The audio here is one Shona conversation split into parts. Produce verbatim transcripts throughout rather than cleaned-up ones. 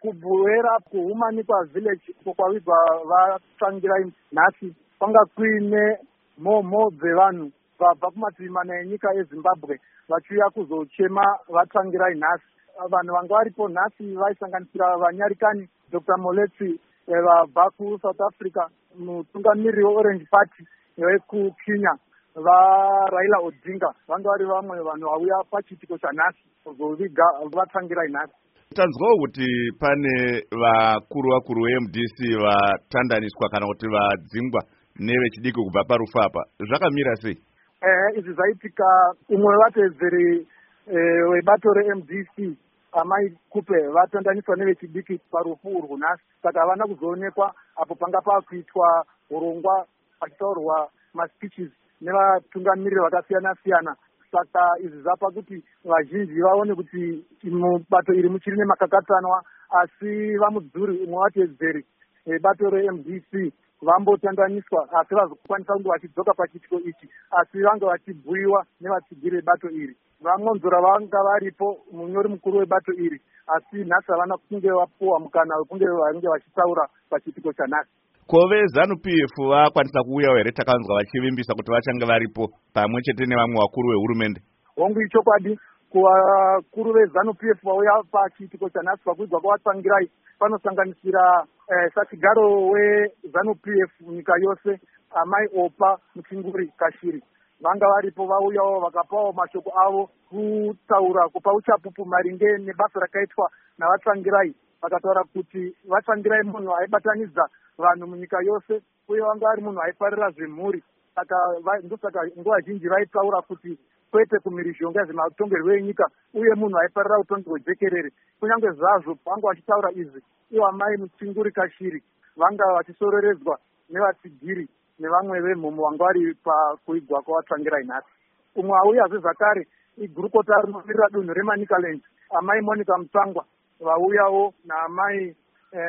kubhuera kuhumanikwa village kwavigwa vatsangirai nhasi kwanga kuine mhomho dzevanhu vabva kumativi mana enyika yeZimbabwe vachiuya kuzochema vatsangirai nhasi. Vanhu vanga varipo nhasi vaisanganisira vanyarikani Dr Moletsi vabva kuSouth Africa, mutungamiriri weOrange Party wekukenya vaRaila Odinga vanga vari vamwe vanhu vauya pachiitiko chanhasi kuzoviga vatsangirai nhasi. Tanzwawo kuti pane vakuru vakuru veM D C vatandaniswa kana kuti vadzingwa nevechidiki kubva parufu apa, zvakamira sei? Eh, izvi zvaitika umwe wevatedzeri webato reM D C amai Kupe vatandaniswa nevechidiki parufu urwu nhasi, saka havana kuzoonekwa apo panga pakuitwa urongwa pachitaurwa maspeeches nevatungamiriri vakasiyana siyana. Saka izvi zvapa kuti vazhinji vaone kuti mubato iri muchiri nemakakatanwa, asi vamudzuri umwe watedzeri bato reM D C vambotandaniswa asi vazokwanisa kunge vachidzoka pachiitiko ichi, asi vanga vachibhuyiwa nevatsigiri vebato iri. Vamwonzora vanga varipo munyori mukuru webato iri, asi nhasi havana kunge vapuwa mukana wekunge vange vachitaura pachiitiko chanhasi. Ko veZANU P F vakwanisa kuuyawo here? Takanzwa vachivimbisa kuti vachange varipo pamwe chete nevamwe vakuru vehurumende. Hongu ichokwadi, kuvakuru veZANU P F vauya pachiitiko chanhasi pakuigwa kwavatsangirai panosanganisira eh, sachigaro weZANU P F nyika yose amai Opa Muchinguri Kashiri. Vanga varipo vauyawo vakapawo mashoko avo kutaura kupa uchapupu maringe nebasa rakaitwa navatsangirai. Vakataura kuti vatsangirai munhu aibatanidza vanhu munyika yose uye vanga vari munhu aifarira zvemhuri. Saka ndosaka nguva zhinji vaitaura kuti kwete kumhirizhonga zvematongerwo enyika uye munhu aifarira utongi hwejekerere. Kunyange zvazvo vanga vachitaura izvi, ivo amai Muchinguri Kashiri vanga vachisororedzwa nevatsigiri nevamwe vemhomo vanga vari pakuigwa kwavatsangirai nhasi. Umwe auyazve zvakare igurukota rinomirira dunhu reManicaland amai Monica Mutsangwa vauyawo naamai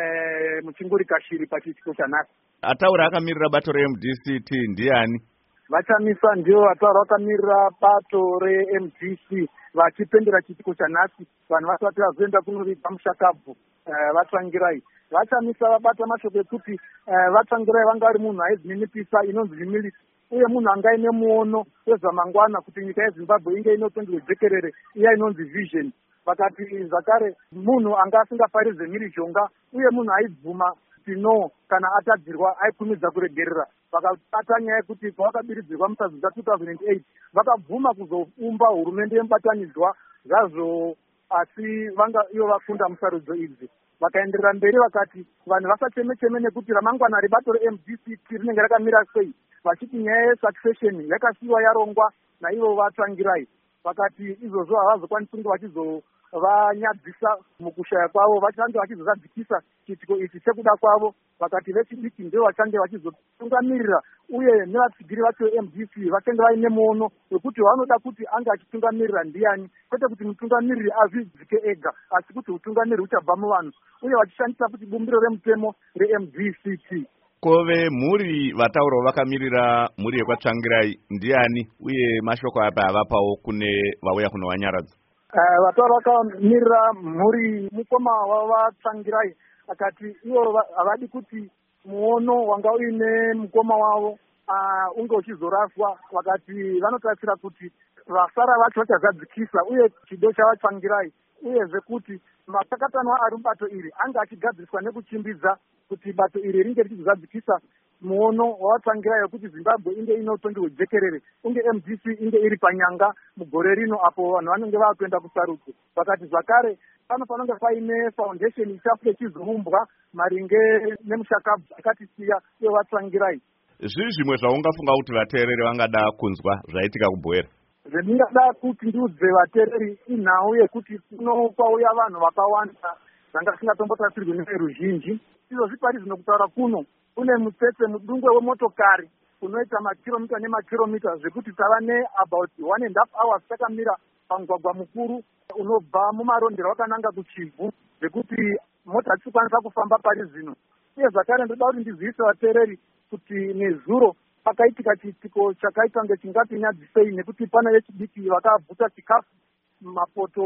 eh, Muchinguri Kashiri pachiitiko chanhasi. Ataura akamirira bato reM D C T ndiani? Vachamisa ndio vataura vakamirira bato reM D C vachipendera chiitiko chanhasi, vanhu vasati vazoenda kunoviga mushakabvu eh, vatsangirai. Vachamisa vabata mashoko ekuti eh, vatsangirai vanga vari munhu aizvininipisa inonzi humility uye munhu anga ine muono wezvamangwana kuti nyika yeZimbabwe inge ine utongi hwejekerere iya inonzi vision. Vakati zvakare munhu anga asingafarizve mhirizhonga uye munhu aibvuma kuti no kana atadzirwa aikumidza kuregerera. Vakabata nyaya yekuti pavakabiridzirwa mutadzi dza two thousand eight vakabvuma kuzoumba hurumende yemubatanidzwa zvazvo, asi vanga ivo vakunda musarudzo idzi. Vakaenderera mberi vakati vanhu vasacheme-cheme nekuti ramangwana rebato reM D C T rinenge rakamira sei, vachiti nyaya yesuccession yakasiyiwa yarongwa naivo vatsangirai. Vakati izvozvo havazokwanisi kunge vachizovanyadzisa mukushaya kwavo, vachange vachizozadzikisa chiitiko ichi chekuda kwavo. Vakati vechidiki ndio vachange vachizotungamirira uye nevatsigiri vacho veM D C vachange vaine muono wekuti vanoda kuti ange achitungamirira ndiani, kwete kuti mutungamiriri azvidzike ega, asi kuti utungamiriri uchabva muvanhu uye vachishandisa kuti bumbiro remutemo reM D C T. Kove mhuri vataurawo vakamirira mhuri yekwatsvangirai ndiani uye mashoko apa avapawo kune vauya kunowanyaradza? Uh, vataura vakamirira mhuri mukoma wavatsvangirai akati ivo havadi kuti muono wanga uine mukoma wavo uh, unge uchizoraswa. Vakati vanotarisira kuti vasara vacho vachazadzikisa uye chido chavatsvangirai uyezve kuti makakatanwa ari mubato iri anga achigadziriswa nekuchimbidza kuti bato iri ringe richizadzikisa muono wavatsvangirai wekuti Zimbabwe inge ine utongi hwejekerere, unge M D C inge iri panyanga mugore rino apo vanhu vanenge vakuenda kusarudzo. Vakati zvakare panofanira kunge paine foundation ichafuke chizoumbwa maringe nemushakabvu akatisiya iyo vatsvangirai. Zviri zvimwe zvaungafunga kuti vateereri vangada kunzwa zvaitika kubhoera? Zvendingada kuti ndiudze vateereri inhau yekuti kuno kwauya vanhu vakawanda zvanga zvisingatombotarisirwi neveruzhinji. Izvozvi pari zvino kutaura kuno kune mutsetse mudungwe wemotokari unoita makiromita nemakiromita zvekuti tava neabout one and half hours takamira pamugwagwa mukuru unobva mumarondera wakananga kuchivhu zvekuti mota hadzikwanisa kufamba pari zvino. Uye zvakare ndoda kuti ndizivise vateereri kuti nezuro pakaitika chiitiko chakaita kunge chingati nyadzisei, nekuti pana vechidiki vakabvuta chikafu mapoto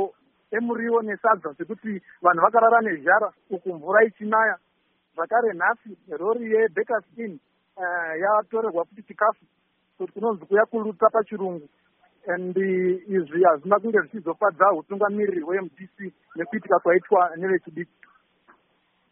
emuriwo nesadza zvekuti vanhu vakarara nezhara uku mvura ichinaya. Zvakare nhasi rori yeBeckerskin yatorerwa futi chikafu kuti kunonzi kuya kurutsa pachirungu, and izvi hazvina kunge zvichizofadza utungamiriri hweM D C nekuitika kwaitwa nevechidiki.